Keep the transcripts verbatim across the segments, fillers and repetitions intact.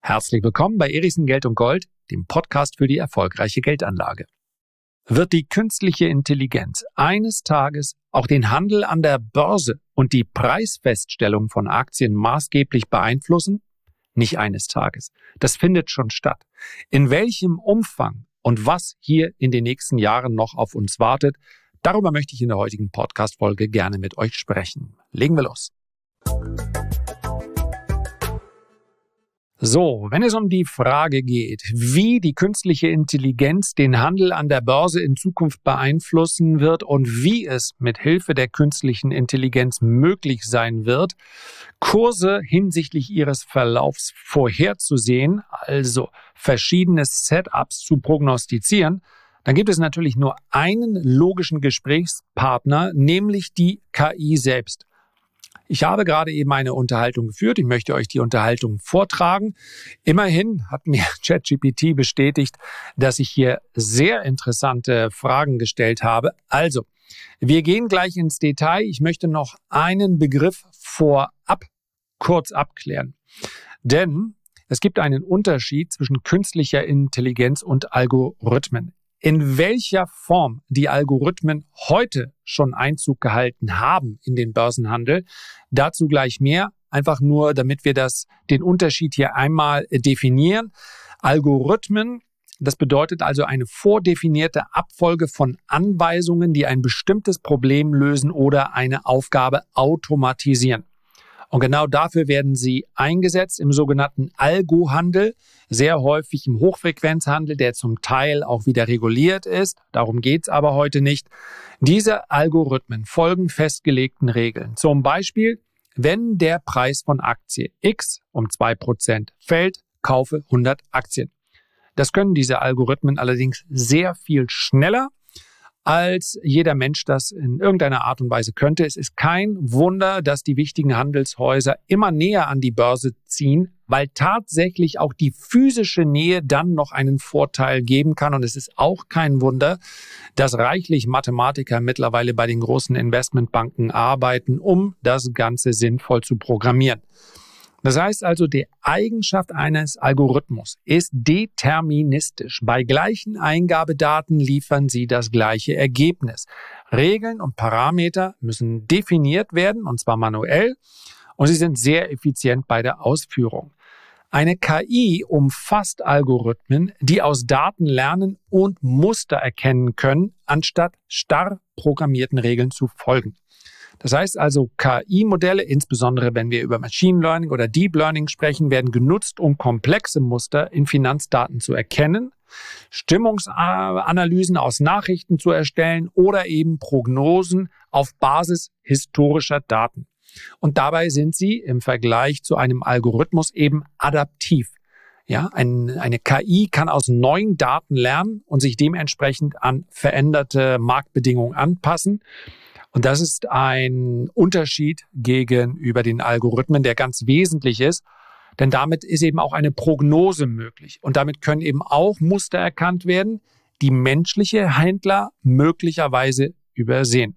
Herzlich willkommen bei Erichsen Geld und Gold, dem Podcast für die erfolgreiche Geldanlage. Wird die künstliche Intelligenz eines Tages auch den Handel an der Börse und die Preisfeststellung von Aktien maßgeblich beeinflussen? Nicht eines Tages. Das findet schon statt. In welchem Umfang und was hier in den nächsten Jahren noch auf uns wartet, darüber möchte ich in der heutigen Podcast-Folge gerne mit euch sprechen. Legen wir los. So, wenn es um die Frage geht, wie die künstliche Intelligenz den Handel an der Börse in Zukunft beeinflussen wird und wie es mit Hilfe der künstlichen Intelligenz möglich sein wird, Kurse hinsichtlich ihres Verlaufs vorherzusehen, also verschiedene Setups zu prognostizieren, dann gibt es natürlich nur einen logischen Gesprächspartner, nämlich die K I selbst. Ich habe gerade eben eine Unterhaltung geführt. Ich möchte euch die Unterhaltung vortragen. Immerhin hat mir ChatGPT bestätigt, dass ich hier sehr interessante Fragen gestellt habe. Also, wir gehen gleich ins Detail. Ich möchte noch einen Begriff vorab kurz abklären. Denn es gibt einen Unterschied zwischen künstlicher Intelligenz und Algorithmen. In welcher Form die Algorithmen heute schon Einzug gehalten haben in den Börsenhandel, dazu gleich mehr, einfach nur, damit wir das, den Unterschied hier einmal definieren. Algorithmen, das bedeutet also eine vordefinierte Abfolge von Anweisungen, die ein bestimmtes Problem lösen oder eine Aufgabe automatisieren. Und genau dafür werden sie eingesetzt im sogenannten Algohandel, sehr häufig im Hochfrequenzhandel, der zum Teil auch wieder reguliert ist. Darum geht's aber heute nicht. Diese Algorithmen folgen festgelegten Regeln. Zum Beispiel, wenn der Preis von Aktie X um zwei Prozent fällt, kaufe hundert Aktien. Das können diese Algorithmen allerdings sehr viel schneller, als jeder Mensch das in irgendeiner Art und Weise könnte. Es ist kein Wunder, dass die wichtigen Handelshäuser immer näher an die Börse ziehen, weil tatsächlich auch die physische Nähe dann noch einen Vorteil geben kann. Und es ist auch kein Wunder, dass reichlich Mathematiker mittlerweile bei den großen Investmentbanken arbeiten, um das Ganze sinnvoll zu programmieren. Das heißt also, die Eigenschaft eines Algorithmus ist deterministisch. Bei gleichen Eingabedaten liefern sie das gleiche Ergebnis. Regeln und Parameter müssen definiert werden, und zwar manuell, und sie sind sehr effizient bei der Ausführung. Eine K I umfasst Algorithmen, die aus Daten lernen und Muster erkennen können, anstatt starr programmierten Regeln zu folgen. Das heißt also, K I-Modelle, insbesondere wenn wir über Machine Learning oder Deep Learning sprechen, werden genutzt, um komplexe Muster in Finanzdaten zu erkennen, Stimmungsanalysen aus Nachrichten zu erstellen oder eben Prognosen auf Basis historischer Daten. Und dabei sind sie im Vergleich zu einem Algorithmus eben adaptiv. Ja, ein, eine K I kann aus neuen Daten lernen und sich dementsprechend an veränderte Marktbedingungen anpassen. Und das ist ein Unterschied gegenüber den Algorithmen, der ganz wesentlich ist, denn damit ist eben auch eine Prognose möglich. Und damit können eben auch Muster erkannt werden, die menschliche Händler möglicherweise übersehen.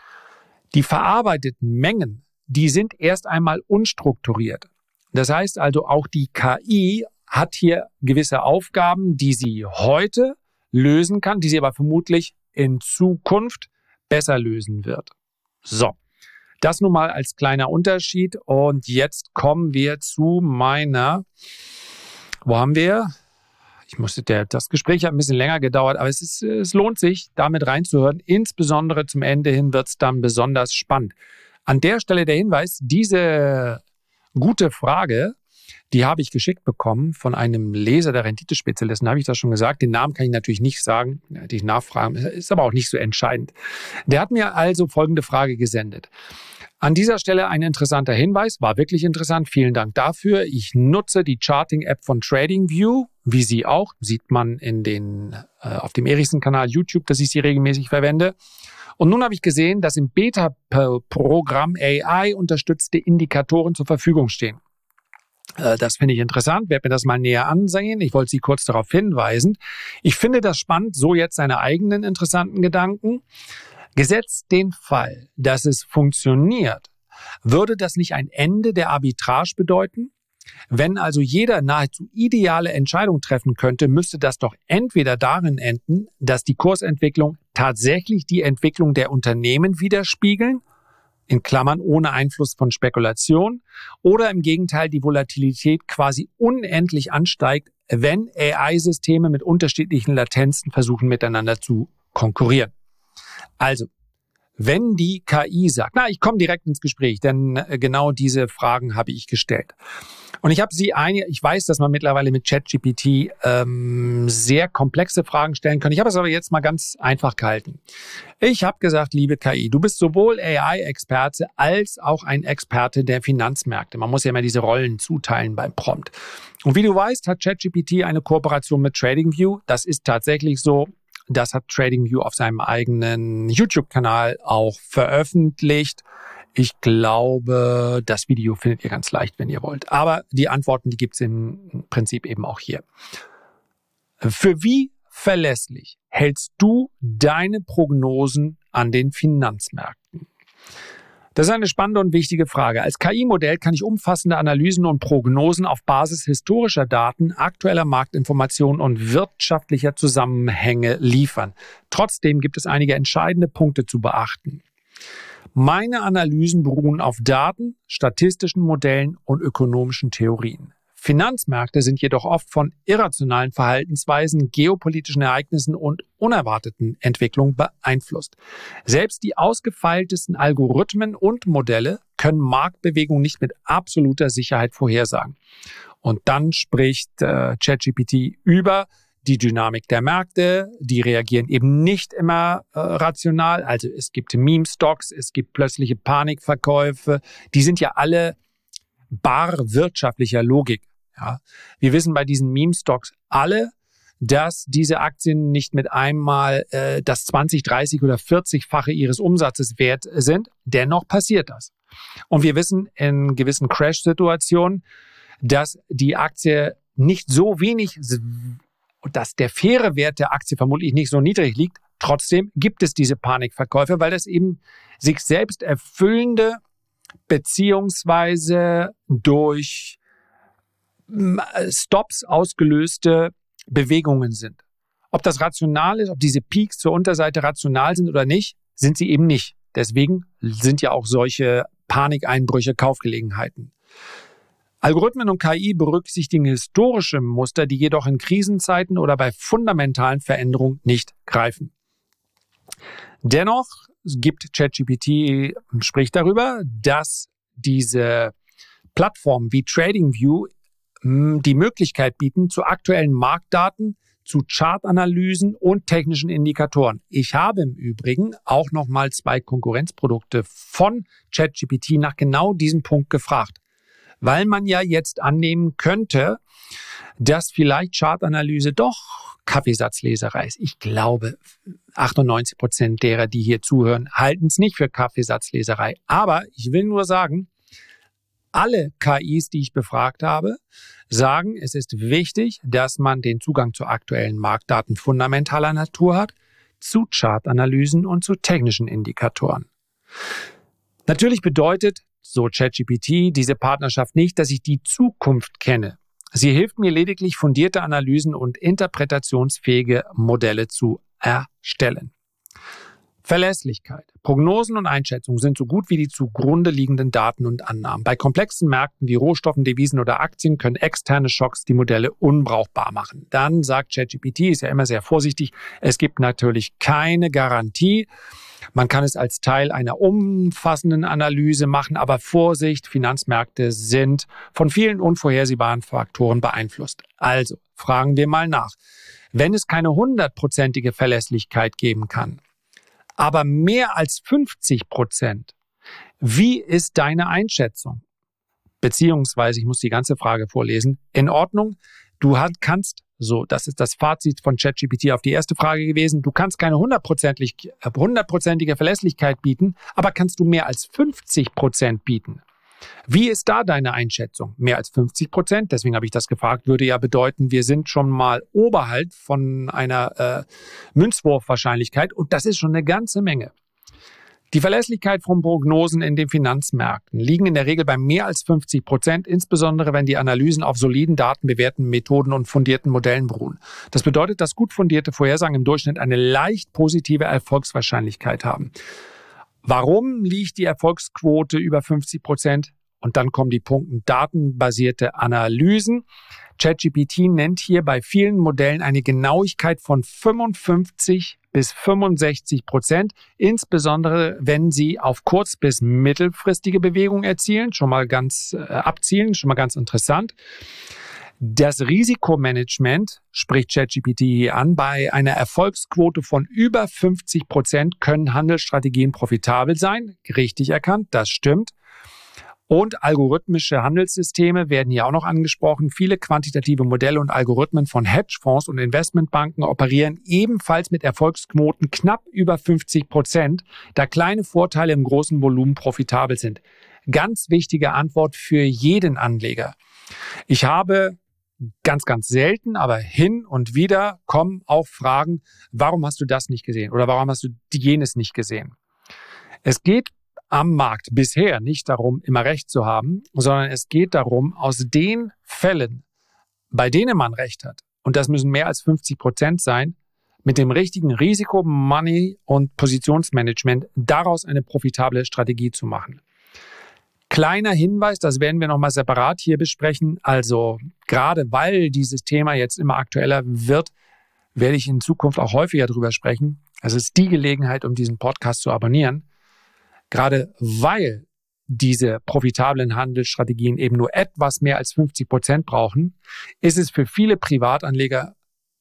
Die verarbeiteten Mengen, die sind erst einmal unstrukturiert. Das heißt also, auch die K I hat hier gewisse Aufgaben, die sie heute lösen kann, die sie aber vermutlich in Zukunft besser lösen wird. So, das nun mal als kleiner Unterschied. Und jetzt kommen wir zu meiner, wo haben wir? Ich musste, der, das Gespräch hat ein bisschen länger gedauert, aber es, ist, es lohnt sich, damit reinzuhören. Insbesondere zum Ende hin wird es dann besonders spannend. An der Stelle der Hinweis, diese gute Frage, die habe ich geschickt bekommen von einem Leser der Renditespezialisten, habe ich das schon gesagt. Den Namen kann ich natürlich nicht sagen, die Nachfragen, ist aber auch nicht so entscheidend. Der hat mir also folgende Frage gesendet. An dieser Stelle ein interessanter Hinweis, war wirklich interessant, vielen Dank dafür. Ich nutze die Charting-App von TradingView, wie Sie auch, sieht man in den, äh, auf dem Erichsen-Kanal YouTube, dass ich sie regelmäßig verwende. Und nun habe ich gesehen, dass im Beta-Programm A I-unterstützte Indikatoren zur Verfügung stehen. Das finde ich interessant, werde mir das mal näher ansehen. Ich wollte Sie kurz darauf hinweisen. Ich finde das spannend, so jetzt seine eigenen interessanten Gedanken. Gesetzt den Fall, dass es funktioniert, würde das nicht ein Ende der Arbitrage bedeuten? Wenn also jeder nahezu ideale Entscheidung treffen könnte, müsste das doch entweder darin enden, dass die Kursentwicklung tatsächlich die Entwicklung der Unternehmen widerspiegeln, in Klammern ohne Einfluss von Spekulation, oder im Gegenteil die Volatilität quasi unendlich ansteigt, wenn A I-Systeme mit unterschiedlichen Latenzen versuchen miteinander zu konkurrieren. Also, wenn die K I sagt, na, ich komme direkt ins Gespräch, denn äh, genau diese Fragen habe ich gestellt. Und ich habe sie eine, ich weiß, dass man mittlerweile mit ChatGPT ähm, sehr komplexe Fragen stellen kann. Ich habe es aber jetzt mal ganz einfach gehalten. Ich habe gesagt, liebe K I, du bist sowohl A I-Experte als auch ein Experte der Finanzmärkte. Man muss ja immer diese Rollen zuteilen beim Prompt. Und wie du weißt, hat ChatGPT eine Kooperation mit TradingView. Das ist tatsächlich so. Das hat TradingView auf seinem eigenen YouTube-Kanal auch veröffentlicht. Ich glaube, das Video findet ihr ganz leicht, wenn ihr wollt. Aber die Antworten, die gibt es im Prinzip eben auch hier. Für wie verlässlich hältst du deine Prognosen an den Finanzmärkten? Das ist eine spannende und wichtige Frage. Als K I-Modell kann ich umfassende Analysen und Prognosen auf Basis historischer Daten, aktueller Marktinformationen und wirtschaftlicher Zusammenhänge liefern. Trotzdem gibt es einige entscheidende Punkte zu beachten. Meine Analysen beruhen auf Daten, statistischen Modellen und ökonomischen Theorien. Finanzmärkte sind jedoch oft von irrationalen Verhaltensweisen, geopolitischen Ereignissen und unerwarteten Entwicklungen beeinflusst. Selbst die ausgefeiltesten Algorithmen und Modelle können Marktbewegungen nicht mit absoluter Sicherheit vorhersagen. Und dann spricht äh, ChatGPT über die Dynamik der Märkte, die reagieren eben nicht immer äh, rational. Also es gibt Meme-Stocks, es gibt plötzliche Panikverkäufe. Die sind ja alle bar wirtschaftlicher Logik. Ja. Wir wissen bei diesen Meme-Stocks alle, dass diese Aktien nicht mit einmal äh, das zwanzig, dreißig oder vierzigfache ihres Umsatzes wert sind. Dennoch passiert das. Und wir wissen in gewissen Crash-Situationen, dass die Aktie nicht so wenig, dass der faire Wert der Aktie vermutlich nicht so niedrig liegt. Trotzdem gibt es diese Panikverkäufe, weil das eben sich selbst erfüllende beziehungsweise durch Stops ausgelöste Bewegungen sind. Ob das rational ist, ob diese Peaks zur Unterseite rational sind oder nicht, sind sie eben nicht. Deswegen sind ja auch solche Panikeinbrüche Kaufgelegenheiten. Algorithmen und K I berücksichtigen historische Muster, die jedoch in Krisenzeiten oder bei fundamentalen Veränderungen nicht greifen. Dennoch gibt ChatGPT, spricht darüber, dass diese Plattformen wie TradingView die Möglichkeit bieten zu aktuellen Marktdaten, zu Chartanalysen und technischen Indikatoren. Ich habe im Übrigen auch nochmal zwei Konkurrenzprodukte von ChatGPT nach genau diesem Punkt gefragt, weil man ja jetzt annehmen könnte, dass vielleicht Chartanalyse doch Kaffeesatzleserei ist. Ich glaube, achtundneunzig Prozent derer, die hier zuhören, halten es nicht für Kaffeesatzleserei. Aber ich will nur sagen, alle K Is, die ich befragt habe, sagen, es ist wichtig, dass man den Zugang zu aktuellen Marktdaten fundamentaler Natur hat, zu Chartanalysen und zu technischen Indikatoren. Natürlich bedeutet, so ChatGPT, diese Partnerschaft nicht, dass ich die Zukunft kenne. Sie hilft mir lediglich, fundierte Analysen und interpretationsfähige Modelle zu erstellen. Verlässlichkeit. Prognosen und Einschätzungen sind so gut wie die zugrunde liegenden Daten und Annahmen. Bei komplexen Märkten wie Rohstoffen, Devisen oder Aktien können externe Schocks die Modelle unbrauchbar machen. Dann sagt ChatGPT, ist ja immer sehr vorsichtig, es gibt natürlich keine Garantie. Man kann es als Teil einer umfassenden Analyse machen, aber Vorsicht, Finanzmärkte sind von vielen unvorhersehbaren Faktoren beeinflusst. Also fragen wir mal nach. Wenn es keine hundertprozentige Verlässlichkeit geben kann, aber mehr als fünfzig Prozent. Wie ist deine Einschätzung? Beziehungsweise, ich muss die ganze Frage vorlesen. In Ordnung, du kannst, so, das ist das Fazit von ChatGPT auf die erste Frage gewesen, du kannst keine hundertprozentige Verlässlichkeit bieten, aber kannst du mehr als fünfzig Prozent bieten? Wie ist da deine Einschätzung? Mehr als fünfzig Prozent, deswegen habe ich das gefragt, würde ja bedeuten, wir sind schon mal oberhalb von einer äh, Münzwurfwahrscheinlichkeit und das ist schon eine ganze Menge. Die Verlässlichkeit von Prognosen in den Finanzmärkten liegen in der Regel bei mehr als fünfzig Prozent, insbesondere wenn die Analysen auf soliden Daten, bewährten Methoden und fundierten Modellen beruhen. Das bedeutet, dass gut fundierte Vorhersagen im Durchschnitt eine leicht positive Erfolgswahrscheinlichkeit haben. Warum liegt die Erfolgsquote über fünfzig Prozent? Und dann kommen die Punkte datenbasierte Analysen. ChatGPT nennt hier bei vielen Modellen eine Genauigkeit von fünfundfünfzig bis fünfundsechzig Prozent, insbesondere wenn sie auf kurz- bis mittelfristige Bewegungen erzielen, schon mal ganz äh, abzielen, schon mal ganz interessant. Das Risikomanagement spricht ChatGPT hier an. Bei einer Erfolgsquote von über fünfzig Prozent können Handelsstrategien profitabel sein. Richtig erkannt, das stimmt. Und algorithmische Handelssysteme werden hier auch noch angesprochen. Viele quantitative Modelle und Algorithmen von Hedgefonds und Investmentbanken operieren ebenfalls mit Erfolgsquoten knapp über fünfzig Prozent, da kleine Vorteile im großen Volumen profitabel sind. Ganz wichtige Antwort für jeden Anleger. Ich habe ganz, ganz selten, aber hin und wieder kommen auch Fragen, warum hast du das nicht gesehen oder warum hast du jenes nicht gesehen? Es geht am Markt bisher nicht darum, immer Recht zu haben, sondern es geht darum, aus den Fällen, bei denen man Recht hat, und das müssen mehr als fünfzig Prozent sein, mit dem richtigen Risiko, Money und Positionsmanagement daraus eine profitable Strategie zu machen. Kleiner Hinweis, das werden wir nochmal separat hier besprechen. Also gerade weil dieses Thema jetzt immer aktueller wird, werde ich in Zukunft auch häufiger darüber sprechen. Also es ist die Gelegenheit, um diesen Podcast zu abonnieren. Gerade weil diese profitablen Handelsstrategien eben nur etwas mehr als fünfzig Prozent brauchen, ist es für viele Privatanleger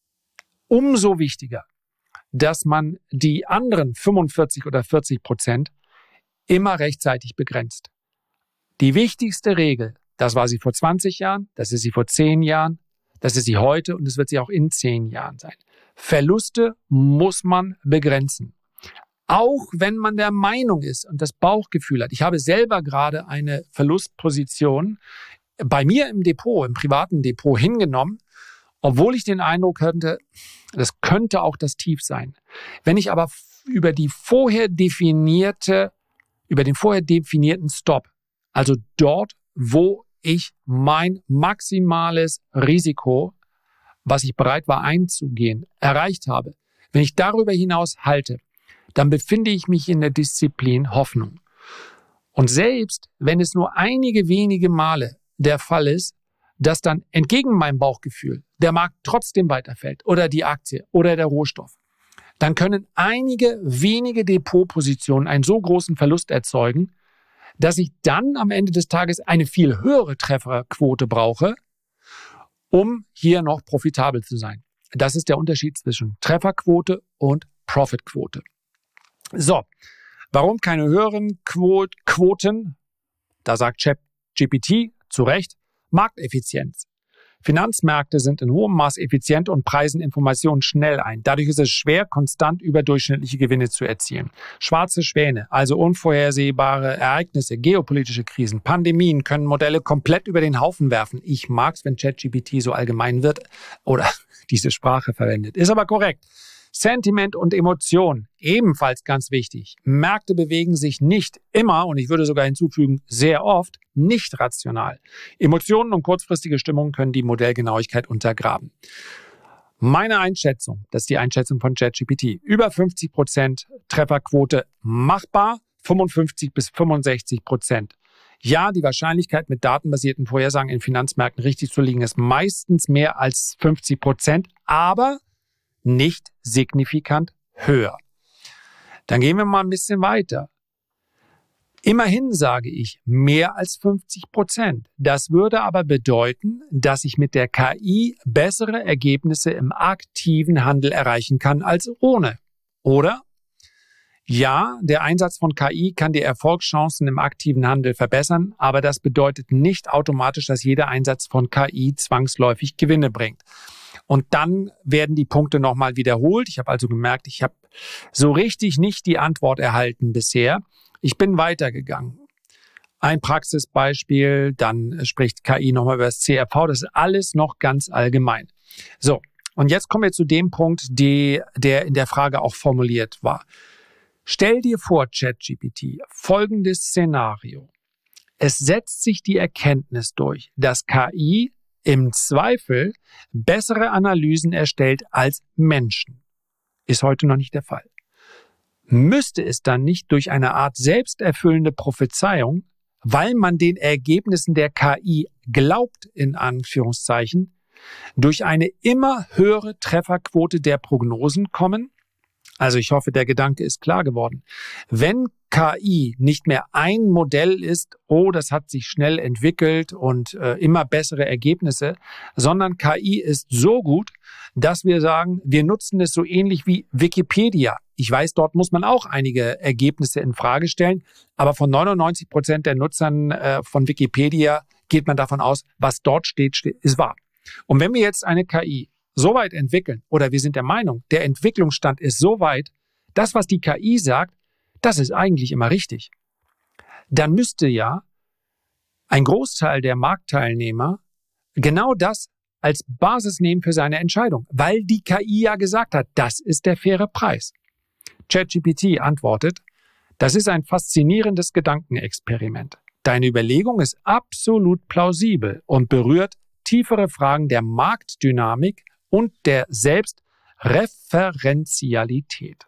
umso wichtiger, dass man die anderen fünfundvierzig oder vierzig Prozent immer rechtzeitig begrenzt. Die wichtigste Regel, das war sie vor zwanzig Jahren, das ist sie vor zehn Jahren, das ist sie heute und es wird sie auch in zehn Jahren sein. Verluste muss man begrenzen. Auch wenn man der Meinung ist und das Bauchgefühl hat. Ich habe selber gerade eine Verlustposition bei mir im Depot, im privaten Depot hingenommen, obwohl ich den Eindruck hatte, das könnte auch das Tief sein. Wenn ich aber über die vorher definierte, über den vorher definierten Stop, also dort, wo ich mein maximales Risiko, was ich bereit war einzugehen, erreicht habe, wenn ich darüber hinaus halte, dann befinde ich mich in der Disziplin Hoffnung. Und selbst wenn es nur einige wenige Male der Fall ist, dass dann entgegen meinem Bauchgefühl der Markt trotzdem weiterfällt oder die Aktie oder der Rohstoff, dann können einige wenige Depotpositionen einen so großen Verlust erzeugen, dass ich dann am Ende des Tages eine viel höhere Trefferquote brauche, um hier noch profitabel zu sein. Das ist der Unterschied zwischen Trefferquote und Profitquote. So, warum keine höheren Quot- Quoten? Da sagt ChatGPT zu Recht, Markteffizienz. Finanzmärkte sind in hohem Maß effizient und preisen Informationen schnell ein. Dadurch ist es schwer, konstant überdurchschnittliche Gewinne zu erzielen. Schwarze Schwäne, also unvorhersehbare Ereignisse, geopolitische Krisen, Pandemien können Modelle komplett über den Haufen werfen. Ich mag es, wenn ChatGPT so allgemein wird oder diese Sprache verwendet. Ist aber korrekt. Sentiment und Emotion, ebenfalls ganz wichtig. Märkte bewegen sich nicht immer, und ich würde sogar hinzufügen, sehr oft, nicht rational. Emotionen und kurzfristige Stimmungen können die Modellgenauigkeit untergraben. Meine Einschätzung, das ist die Einschätzung von ChatGPT, über fünfzig Prozent Trefferquote machbar, fünfundfünfzig bis fünfundsechzig Prozent. Ja, die Wahrscheinlichkeit, mit datenbasierten Vorhersagen in Finanzmärkten richtig zu liegen, ist meistens mehr als fünfzig Prozent, aber nicht signifikant höher. Dann gehen wir mal ein bisschen weiter. Immerhin sage ich mehr als fünfzig Prozent. Das würde aber bedeuten, dass ich mit der K I bessere Ergebnisse im aktiven Handel erreichen kann als ohne. Oder? Ja, der Einsatz von K I kann die Erfolgschancen im aktiven Handel verbessern, aber das bedeutet nicht automatisch, dass jeder Einsatz von K I zwangsläufig Gewinne bringt. Und dann werden die Punkte nochmal wiederholt. Ich habe also gemerkt, ich habe so richtig nicht die Antwort erhalten bisher. Ich bin weitergegangen. Ein Praxisbeispiel, dann spricht K I nochmal über das C R V. Das ist alles noch ganz allgemein. So, und jetzt kommen wir zu dem Punkt, die, der in der Frage auch formuliert war. Stell dir vor, ChatGPT, folgendes Szenario. Es setzt sich die Erkenntnis durch, dass K I im Zweifel bessere Analysen erstellt als Menschen. Ist heute noch nicht der Fall. Müsste es dann nicht durch eine Art selbsterfüllende Prophezeiung, weil man den Ergebnissen der K I glaubt, in Anführungszeichen, durch eine immer höhere Trefferquote der Prognosen kommen? Also ich hoffe, der Gedanke ist klar geworden. Wenn K I nicht mehr ein Modell ist, oh, das hat sich schnell entwickelt und äh, immer bessere Ergebnisse, sondern K I ist so gut, dass wir sagen, wir nutzen es so ähnlich wie Wikipedia. Ich weiß, dort muss man auch einige Ergebnisse in Frage stellen, aber von neunundneunzig Prozent der Nutzern äh, von Wikipedia geht man davon aus, was dort steht, steht, ist wahr. Und wenn wir jetzt eine K I so weit entwickeln, oder wir sind der Meinung, der Entwicklungsstand ist so weit, das, was die K I sagt, das ist eigentlich immer richtig, dann müsste ja ein Großteil der Marktteilnehmer genau das als Basis nehmen für seine Entscheidung, weil die K I ja gesagt hat, das ist der faire Preis. ChatGPT antwortet, das ist ein faszinierendes Gedankenexperiment. Deine Überlegung ist absolut plausibel und berührt tiefere Fragen der Marktdynamik und der Selbstreferenzialität.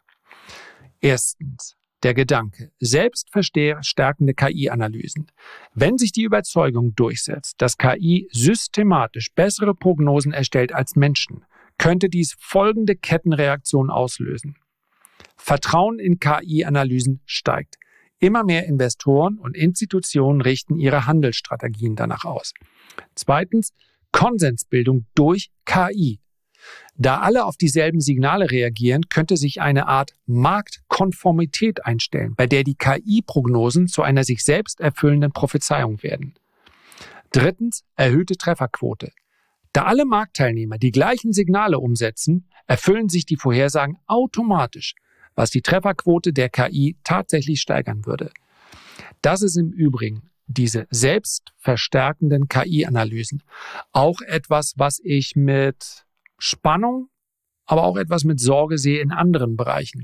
Erstens, der Gedanke, selbstverstärkende K I-Analysen. Wenn sich die Überzeugung durchsetzt, dass K I systematisch bessere Prognosen erstellt als Menschen, könnte dies folgende Kettenreaktion auslösen. Vertrauen in K I-Analysen steigt. Immer mehr Investoren und Institutionen richten ihre Handelsstrategien danach aus. Zweitens, Konsensbildung durch K I. Da alle auf dieselben Signale reagieren, könnte sich eine Art Marktkonformität einstellen, bei der die K I-Prognosen zu einer sich selbst erfüllenden Prophezeiung werden. Drittens, erhöhte Trefferquote. Da alle Marktteilnehmer die gleichen Signale umsetzen, erfüllen sich die Vorhersagen automatisch, was die Trefferquote der K I tatsächlich steigern würde. Das ist im Übrigen diese selbstverstärkenden K I-Analysen auch etwas, was ich mit Spannung, aber auch etwas mit Sorge sehe in anderen Bereichen.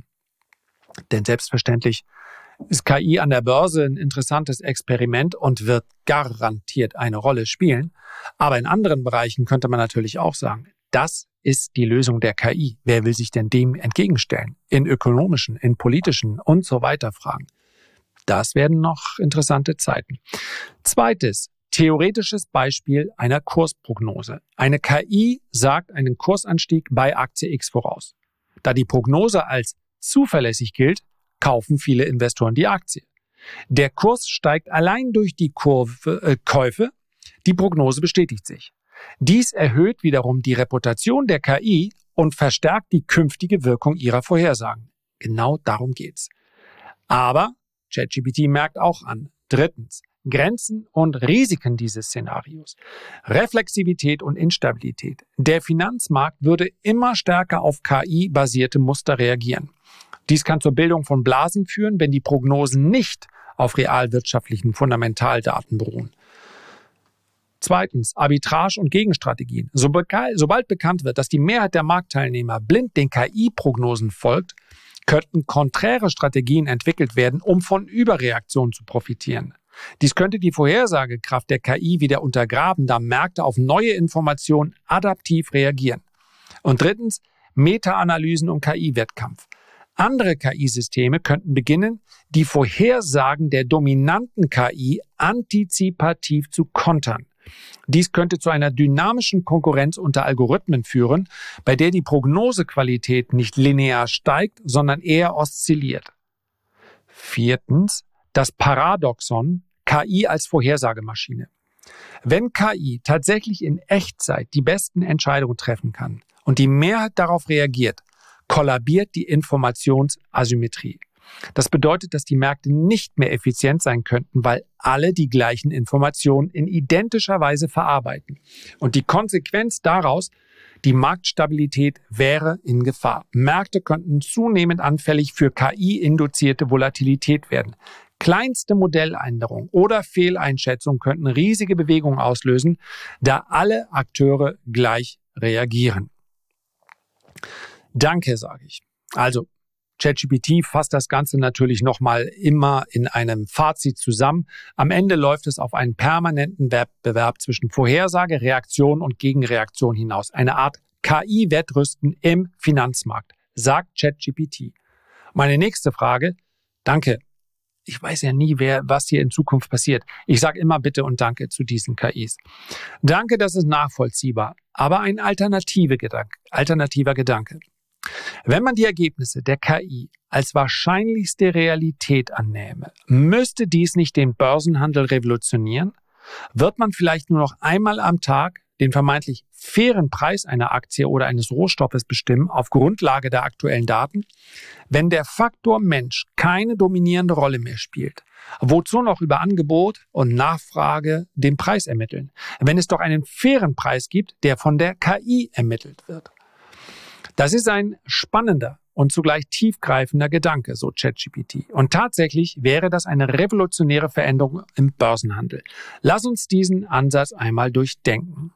Denn selbstverständlich ist K I an der Börse ein interessantes Experiment und wird garantiert eine Rolle spielen. Aber in anderen Bereichen könnte man natürlich auch sagen, das ist die Lösung der K I. Wer will sich denn dem entgegenstellen? In ökonomischen, in politischen und so weiter Fragen. Das werden noch interessante Zeiten. Zweites, theoretisches Beispiel einer Kursprognose. Eine K I sagt einen Kursanstieg bei Aktie X voraus. Da die Prognose als zuverlässig gilt, kaufen viele Investoren die Aktie. Der Kurs steigt allein durch die Kurve, äh, Käufe, die Prognose bestätigt sich. Dies erhöht wiederum die Reputation der K I und verstärkt die künftige Wirkung ihrer Vorhersagen. Genau darum geht's. Aber ChatGPT merkt auch an. Drittens, Grenzen und Risiken dieses Szenarios. Reflexivität und Instabilität. Der Finanzmarkt würde immer stärker auf K I-basierte Muster reagieren. Dies kann zur Bildung von Blasen führen, wenn die Prognosen nicht auf realwirtschaftlichen Fundamentaldaten beruhen. Zweitens, Arbitrage und Gegenstrategien. Sobald bekannt wird, dass die Mehrheit der Marktteilnehmer blind den K I-Prognosen folgt, könnten konträre Strategien entwickelt werden, um von Überreaktionen zu profitieren. Dies könnte die Vorhersagekraft der K I wieder untergraben, da Märkte auf neue Informationen adaptiv reagieren. Und drittens, Meta-Analysen und K I-Wettkampf. Andere K I-Systeme könnten beginnen, die Vorhersagen der dominanten K I antizipativ zu kontern. Dies könnte zu einer dynamischen Konkurrenz unter Algorithmen führen, bei der die Prognosequalität nicht linear steigt, sondern eher oszilliert. Viertens, das Paradoxon K I als Vorhersagemaschine. Wenn K I tatsächlich in Echtzeit die besten Entscheidungen treffen kann und die Mehrheit darauf reagiert, kollabiert die Informationsasymmetrie. Das bedeutet, dass die Märkte nicht mehr effizient sein könnten, weil alle die gleichen Informationen in identischer Weise verarbeiten. Und die Konsequenz daraus, die Marktstabilität wäre in Gefahr. Märkte könnten zunehmend anfällig für K I-induzierte Volatilität werden. Kleinste Modelländerungen oder Fehleinschätzungen könnten riesige Bewegungen auslösen, da alle Akteure gleich reagieren. Danke, sage ich. Also, ChatGPT fasst das Ganze natürlich nochmal immer in einem Fazit zusammen. Am Ende läuft es auf einen permanenten Wettbewerb zwischen Vorhersage, Reaktion und Gegenreaktion hinaus. Eine Art K I-Wettrüsten im Finanzmarkt, sagt ChatGPT. Meine nächste Frage, danke. Ich weiß ja nie, wer, was hier in Zukunft passiert. Ich sage immer bitte und danke zu diesen K Is. Danke, das ist nachvollziehbar, aber ein alternative Gedanke, alternativer Gedanke. Wenn man die Ergebnisse der K I als wahrscheinlichste Realität annähme, müsste dies nicht den Börsenhandel revolutionieren? Wird man vielleicht nur noch einmal am Tag den vermeintlich fairen Preis einer Aktie oder eines Rohstoffes bestimmen auf Grundlage der aktuellen Daten? Wenn der Faktor Mensch keine dominierende Rolle mehr spielt, wozu noch über Angebot und Nachfrage den Preis ermitteln, wenn es doch einen fairen Preis gibt, der von der K I ermittelt wird? Das ist ein spannender und zugleich tiefgreifender Gedanke, so ChatGPT. Und tatsächlich wäre das eine revolutionäre Veränderung im Börsenhandel. Lass uns diesen Ansatz einmal durchdenken.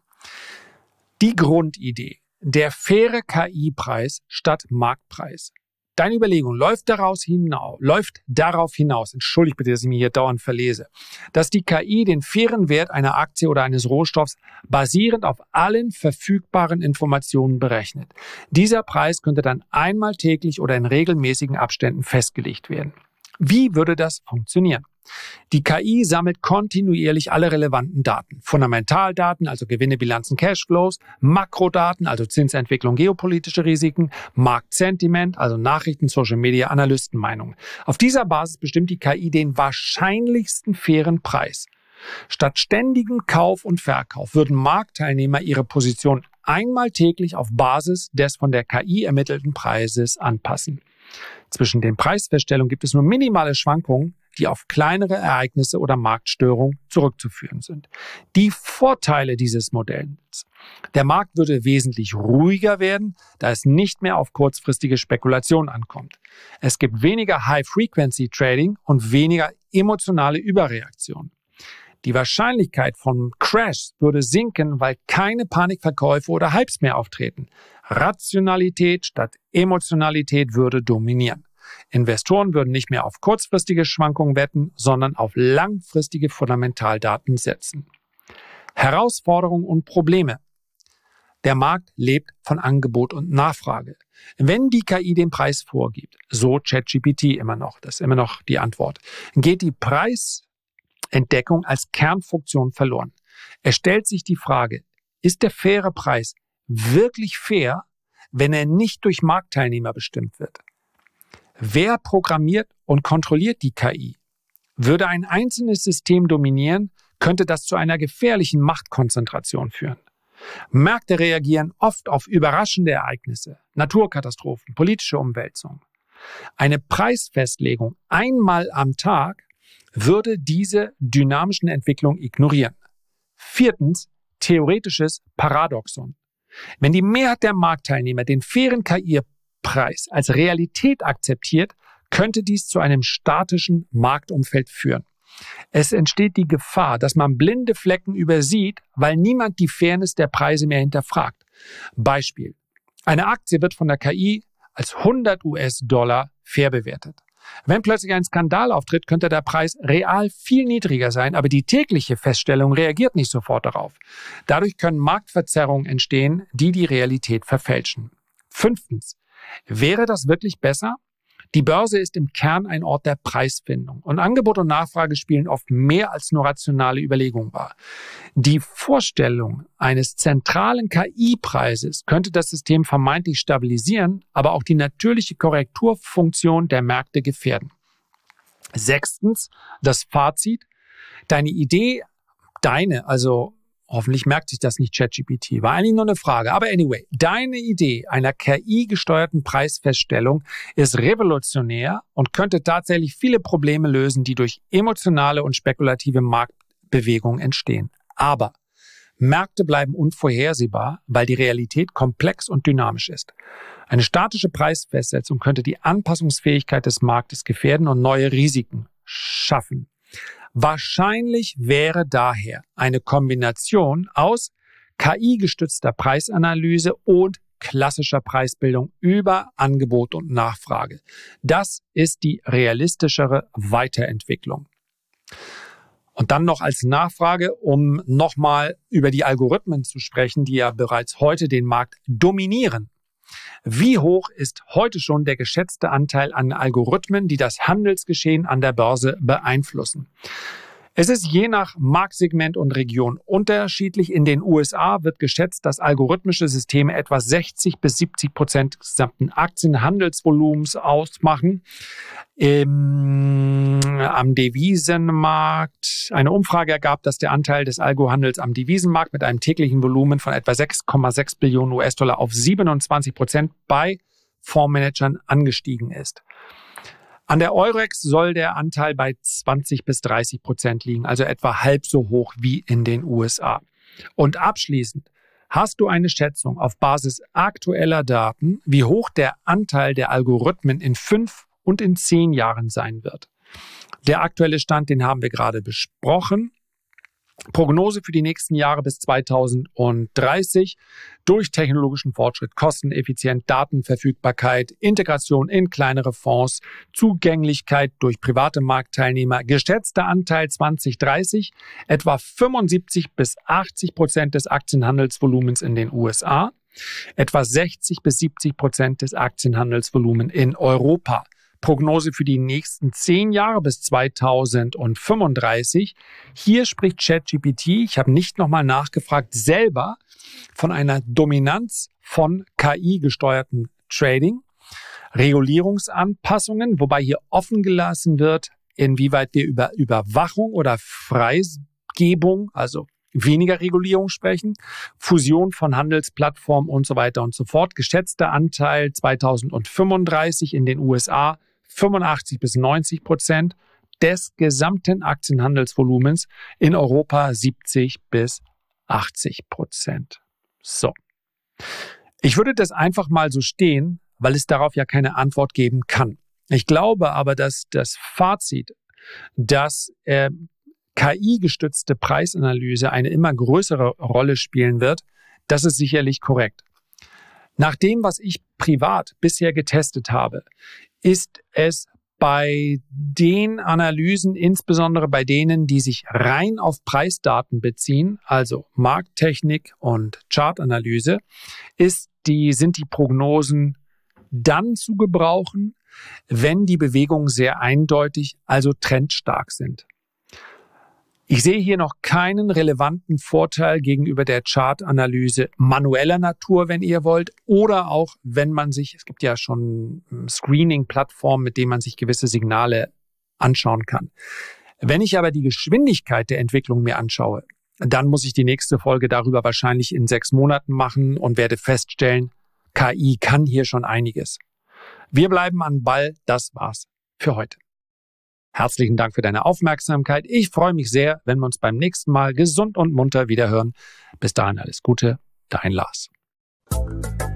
Die Grundidee, der faire K I-Preis statt Marktpreis. Deine Überlegung läuft daraus hinaus, läuft darauf hinaus, entschuldigt bitte, dass ich mich hier dauernd verlese, dass die K I den fairen Wert einer Aktie oder eines Rohstoffs basierend auf allen verfügbaren Informationen berechnet. Dieser Preis könnte dann einmal täglich oder in regelmäßigen Abständen festgelegt werden. Wie würde das funktionieren? Die K I sammelt kontinuierlich alle relevanten Daten. Fundamentaldaten, also Gewinne, Bilanzen, Cashflows, Makrodaten, also Zinsentwicklung, geopolitische Risiken, Marktsentiment, also Nachrichten, Social Media, Analystenmeinungen. Auf dieser Basis bestimmt die K I den wahrscheinlichsten fairen Preis. Statt ständigem Kauf und Verkauf würden Marktteilnehmer ihre Position einmal täglich auf Basis des von der K I ermittelten Preises anpassen. Zwischen den Preisfeststellungen gibt es nur minimale Schwankungen, die auf kleinere Ereignisse oder Marktstörungen zurückzuführen sind. Die Vorteile dieses Modells. Der Markt würde wesentlich ruhiger werden, da es nicht mehr auf kurzfristige Spekulation ankommt. Es gibt weniger High-Frequency-Trading und weniger emotionale Überreaktion. Die Wahrscheinlichkeit von Crashs würde sinken, weil keine Panikverkäufe oder Hypes mehr auftreten. Rationalität statt Emotionalität würde dominieren. Investoren würden nicht mehr auf kurzfristige Schwankungen wetten, sondern auf langfristige Fundamentaldaten setzen. Herausforderungen und Probleme. Der Markt lebt von Angebot und Nachfrage. Wenn die K I den Preis vorgibt, so ChatGPT immer noch, das ist immer noch die Antwort, geht die Preisentdeckung als Kernfunktion verloren. Es stellt sich die Frage, ist der faire Preis wirklich fair, wenn er nicht durch Marktteilnehmer bestimmt wird? Wer programmiert und kontrolliert die K I? Würde ein einzelnes System dominieren, könnte das zu einer gefährlichen Machtkonzentration führen. Märkte reagieren oft auf überraschende Ereignisse, Naturkatastrophen, politische Umwälzungen. Eine Preisfestlegung einmal am Tag würde diese dynamischen Entwicklungen ignorieren. Viertens, theoretisches Paradoxon. Wenn die Mehrheit der Marktteilnehmer den fairen K I-Preis als Realität akzeptiert, könnte dies zu einem statischen Marktumfeld führen. Es entsteht die Gefahr, dass man blinde Flecken übersieht, weil niemand die Fairness der Preise mehr hinterfragt. Beispiel. Eine Aktie wird von der K I als hundert US-Dollar fair bewertet. Wenn plötzlich ein Skandal auftritt, könnte der Preis real viel niedriger sein, aber die tägliche Feststellung reagiert nicht sofort darauf. Dadurch können Marktverzerrungen entstehen, die die Realität verfälschen. Fünftens. Wäre das wirklich besser? Die Börse ist im Kern ein Ort der Preisfindung und Angebot und Nachfrage spielen oft mehr als nur rationale Überlegungen wahr. Die Vorstellung eines zentralen K I-Preises könnte das System vermeintlich stabilisieren, aber auch die natürliche Korrekturfunktion der Märkte gefährden. Sechstens, das Fazit. Deine Idee, deine, also hoffentlich merkt sich das nicht ChatGPT, war eigentlich nur eine Frage. Aber anyway, deine Idee einer K I-gesteuerten Preisfeststellung ist revolutionär und könnte tatsächlich viele Probleme lösen, die durch emotionale und spekulative Marktbewegungen entstehen. Aber Märkte bleiben unvorhersehbar, weil die Realität komplex und dynamisch ist. Eine statische Preisfestsetzung könnte die Anpassungsfähigkeit des Marktes gefährden und neue Risiken schaffen. Wahrscheinlich wäre daher eine Kombination aus K I-gestützter Preisanalyse und klassischer Preisbildung über Angebot und Nachfrage. Das ist die realistischere Weiterentwicklung. Und dann noch als Nachfrage, um nochmal über die Algorithmen zu sprechen, die ja bereits heute den Markt dominieren. Wie hoch ist heute schon der geschätzte Anteil an Algorithmen, die das Handelsgeschehen an der Börse beeinflussen? Es ist je nach Marktsegment und Region unterschiedlich. In den U S A wird geschätzt, dass algorithmische Systeme etwa sechzig bis siebzig Prozent des gesamten Aktienhandelsvolumens ausmachen. Im, am Devisenmarkt, eine Umfrage ergab, dass der Anteil des Algohandels am Devisenmarkt mit einem täglichen Volumen von etwa sechs Komma sechs Billionen U S-Dollar auf siebenundzwanzig Prozent bei Fondsmanagern angestiegen ist. An der Eurex soll der Anteil bei zwanzig bis dreißig Prozent liegen, also etwa halb so hoch wie in den U S A. Und abschließend, hast du eine Schätzung auf Basis aktueller Daten, wie hoch der Anteil der Algorithmen in fünf und in zehn Jahren sein wird? Der aktuelle Stand, den haben wir gerade besprochen. Prognose für die nächsten Jahre bis zweitausenddreißig. Durch technologischen Fortschritt, Kosteneffizient, Datenverfügbarkeit, Integration in kleinere Fonds, Zugänglichkeit durch private Marktteilnehmer, geschätzter Anteil zwanzig dreißig, etwa fünfundsiebzig bis achtzig Prozent des Aktienhandelsvolumens in den U S A, etwa sechzig bis siebzig Prozent des Aktienhandelsvolumens in Europa. Prognose für die nächsten zehn Jahre bis zweitausendfünfunddreißig. Hier spricht ChatGPT, ich habe nicht nochmal nachgefragt, selber von einer Dominanz von K I-gesteuerten Trading, Regulierungsanpassungen, wobei hier offen gelassen wird, inwieweit wir über Überwachung oder Freigebung, also weniger Regulierung sprechen, Fusion von Handelsplattformen und so weiter und so fort. Geschätzter Anteil zweitausendfünfunddreißig in den U S A fünfundachtzig bis neunzig Prozent des gesamten Aktienhandelsvolumens, in Europa siebzig bis achtzig Prozent. So. Ich würde das einfach mal so stehen, weil es darauf ja keine Antwort geben kann. Ich glaube aber, dass das Fazit, dass äh, K I-gestützte Preisanalyse eine immer größere Rolle spielen wird, das ist sicherlich korrekt. Nach dem, was ich privat bisher getestet habe, ist es bei den Analysen, insbesondere bei denen, die sich rein auf Preisdaten beziehen, also Markttechnik und Chartanalyse, ist die, sind die Prognosen dann zu gebrauchen, wenn die Bewegungen sehr eindeutig, also trendstark sind. Ich sehe hier noch keinen relevanten Vorteil gegenüber der Chartanalyse manueller Natur, wenn ihr wollt, oder auch, wenn man sich, es gibt ja schon Screening-Plattformen, mit denen man sich gewisse Signale anschauen kann. Wenn ich aber die Geschwindigkeit der Entwicklung mir anschaue, dann muss ich die nächste Folge darüber wahrscheinlich in sechs Monaten machen und werde feststellen, K I kann hier schon einiges. Wir bleiben an Ball, das war's für heute. Herzlichen Dank für deine Aufmerksamkeit. Ich freue mich sehr, wenn wir uns beim nächsten Mal gesund und munter wiederhören. Bis dahin alles Gute, dein Lars.